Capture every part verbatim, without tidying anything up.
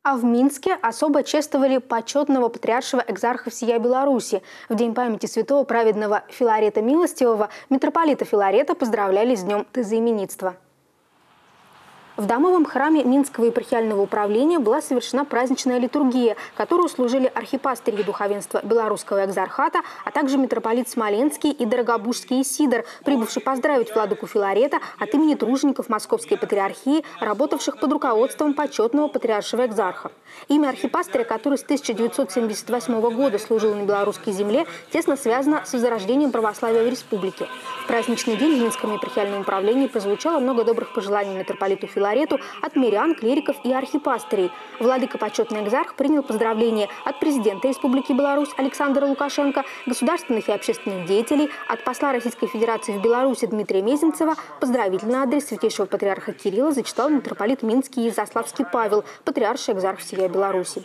А в Минске особо чествовали почетного патриаршего экзарха всея Беларуси. В день памяти святого праведного Филарета Милостивого митрополита Филарета поздравляли с днем тезаименитства. В домовом храме Минского епархиального управления была совершена праздничная литургия, которую служили архипастырь духовенства Белорусского экзархата, а также митрополит Смоленский и Дорогобужский Исидор, прибывший поздравить владыку Филарета от имени тружеников Московской патриархии, работавших под руководством почетного патриаршего экзарха. Имя архипастыря, который с тысяча девятьсот семьдесят восьмого года служил на белорусской земле, тесно связано с возрождением православия в республике. В праздничный день в Минском епархиальном управлении прозвучало много добрых пожеланий митрополиту Филарету от мирян, клириков и архипастырей. Владыка почетный экзарх принял поздравления от президента Республики Беларусь Александра Лукашенко, государственных и общественных деятелей, от посла Российской Федерации в Беларуси Дмитрия Мезенцева. Поздравительный адрес святейшего патриарха Кирилла зачитал митрополит Минский и Изяславский Павел, патриарший экзарх всея Беларуси.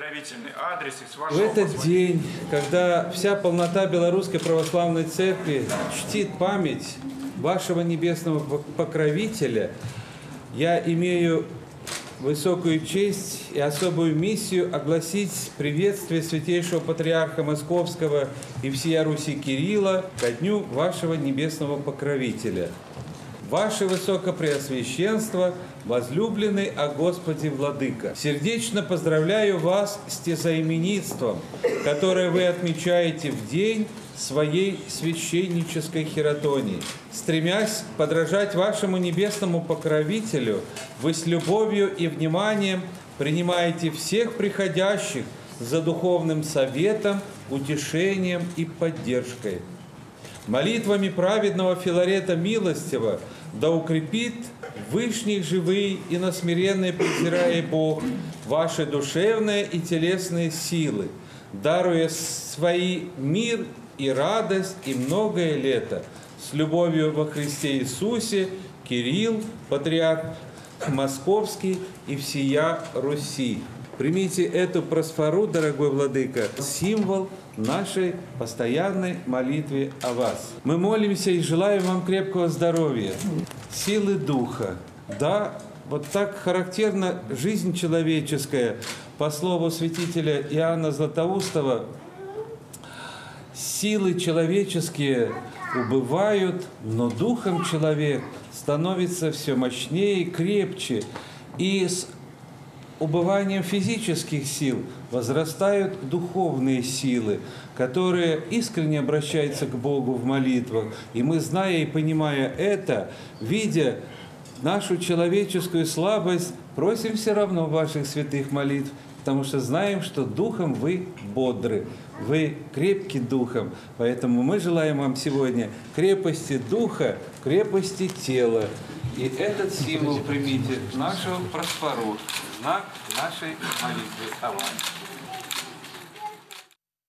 В этот день, когда вся полнота Белорусской Православной Церкви чтит память вашего небесного покровителя, я имею высокую честь и особую миссию огласить приветствие святейшего патриарха Московского и всея Руси Кирилла ко дню вашего небесного покровителя. Ваше Высокопреосвященство, возлюбленный о Господе Владыка, сердечно поздравляю вас с тезаименитством, которое вы отмечаете в день своей священнической хиротонии. Стремясь подражать вашему небесному покровителю, вы с любовью и вниманием принимаете всех приходящих за духовным советом, утешением и поддержкой. Молитвами праведного Филарета Милостивого да укрепит вышних живые и на смиренные презирая Бог ваши душевные и телесные силы, даруя свои мир и радость и многое лето. С любовью во Христе Иисусе, Кирилл, патриарх Московский и всея Руси. Примите эту просфору, дорогой владыка, символ нашей постоянной молитвы о вас. Мы молимся и желаем вам крепкого здоровья, силы духа. Да, вот так характерна жизнь человеческая. По слову святителя Иоанна Златоустова, силы человеческие убывают, но духом человек становится все мощнее и крепче. И с убыванием физических сил возрастают духовные силы, которые искренне обращаются к Богу в молитвах. И мы, зная и понимая это, видя нашу человеческую слабость, просим все равно ваших святых молитв, потому что знаем, что духом вы бодры, вы крепки духом. Поэтому мы желаем вам сегодня крепости духа, крепости тела. И этот символ примите, нашу просфору, знак нашей молитвы о вас.